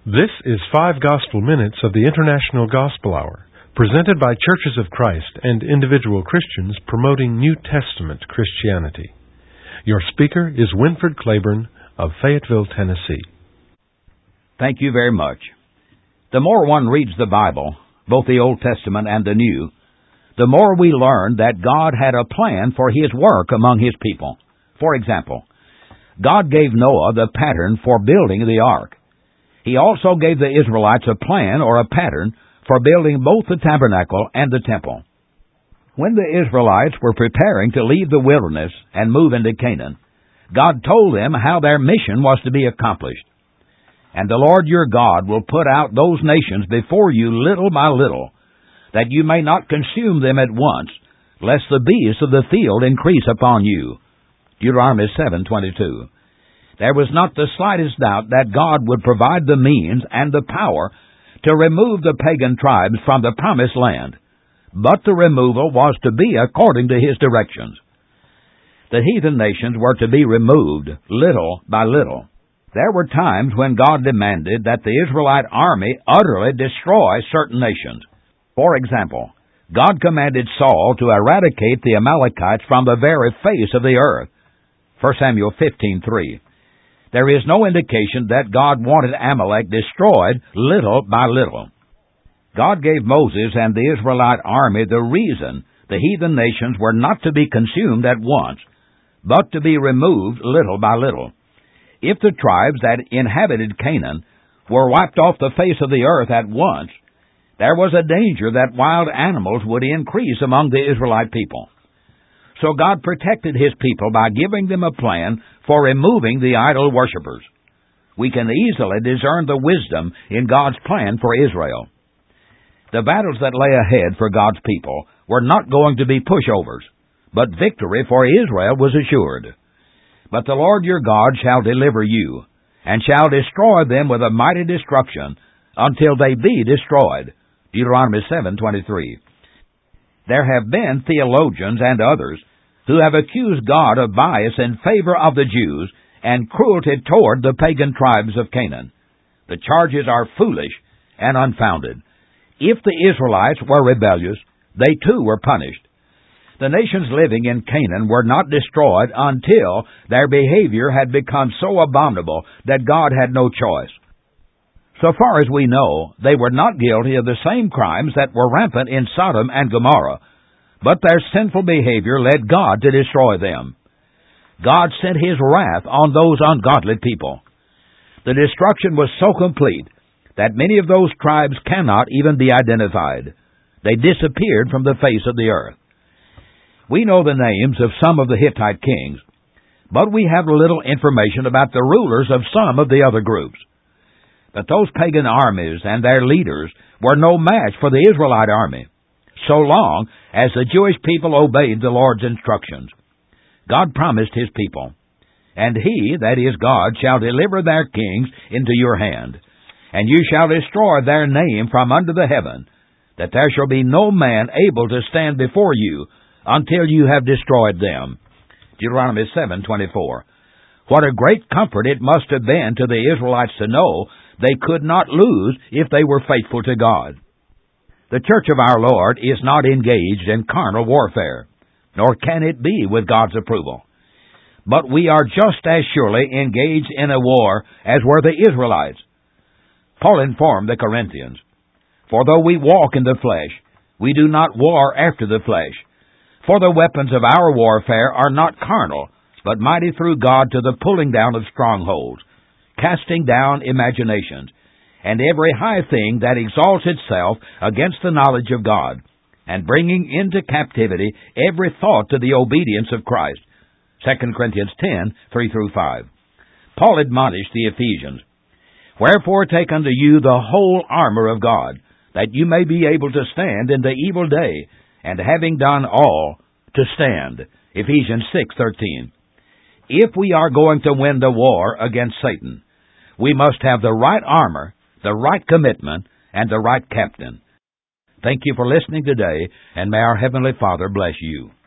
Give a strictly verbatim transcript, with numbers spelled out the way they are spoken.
This is Five Gospel Minutes of the International Gospel Hour, presented by Churches of Christ and individual Christians promoting New Testament Christianity. Your speaker is Winford Claiborne of Fayetteville, Tennessee. Thank you very much. The more one reads the Bible, both the Old Testament and the New, the more we learn that God had a plan for His work among His people. For example, God gave Noah the pattern for building the ark. He also gave the Israelites a plan or a pattern for building both the tabernacle and the temple. When the Israelites were preparing to leave the wilderness and move into Canaan, God told them how their mission was to be accomplished. And the Lord your God will put out those nations before you little by little, that you may not consume them at once, lest the beasts of the field increase upon you. Deuteronomy seven twenty-two. There was not the slightest doubt that God would provide the means and the power to remove the pagan tribes from the promised land, but the removal was to be according to His directions. The heathen nations were to be removed little by little. There were times when God demanded that the Israelite army utterly destroy certain nations. For example, God commanded Saul to eradicate the Amalekites from the very face of the earth. First Samuel fifteen three. There is no indication that God wanted Amalek destroyed little by little. God gave Moses and the Israelite army the reason the heathen nations were not to be consumed at once, but to be removed little by little. If the tribes that inhabited Canaan were wiped off the face of the earth at once, there was a danger that wild animals would increase among the Israelite people. So God protected His people by giving them a plan for removing the idol worshippers. We can easily discern the wisdom in God's plan for Israel. The battles that lay ahead for God's people were not going to be pushovers, but victory for Israel was assured. But the Lord your God shall deliver you, and shall destroy them with a mighty destruction, until they be destroyed. Deuteronomy seven twenty-three. There have been theologians and others who have accused God of bias in favor of the Jews and cruelty toward the pagan tribes of Canaan. The charges are foolish and unfounded. If the Israelites were rebellious, they too were punished. The nations living in Canaan were not destroyed until their behavior had become so abominable that God had no choice. So far as we know, they were not guilty of the same crimes that were rampant in Sodom and Gomorrah, but their sinful behavior led God to destroy them. God sent His wrath on those ungodly people. The destruction was so complete that many of those tribes cannot even be identified. They disappeared from the face of the earth. We know the names of some of the Hittite kings, but we have little information about the rulers of some of the other groups. But those pagan armies and their leaders were no match for the Israelite army, so long as the Jewish people obeyed the Lord's instructions. God promised His people, and He, that is God, shall deliver their kings into your hand, and you shall destroy their name from under the heaven, that there shall be no man able to stand before you until you have destroyed them. Deuteronomy seven twenty-four. What a great comfort it must have been to the Israelites to know they could not lose if they were faithful to God. The Church of our Lord is not engaged in carnal warfare, nor can it be with God's approval. But we are just as surely engaged in a war as were the Israelites. Paul informed the Corinthians, "For though we walk in the flesh, we do not war after the flesh. For the weapons of our warfare are not carnal, but mighty through God to the pulling down of strongholds, casting down imaginations, and every high thing that exalts itself against the knowledge of God, and bringing into captivity every thought to the obedience of Christ." Second Corinthians ten three through five. Paul admonished the Ephesians, "Wherefore take unto you the whole armor of God, that you may be able to stand in the evil day, and having done all, to stand." Ephesians six thirteen. If we are going to win the war against Satan, we must have the right armor, the right commitment, and the right captain. Thank you for listening today, and may our Heavenly Father bless you.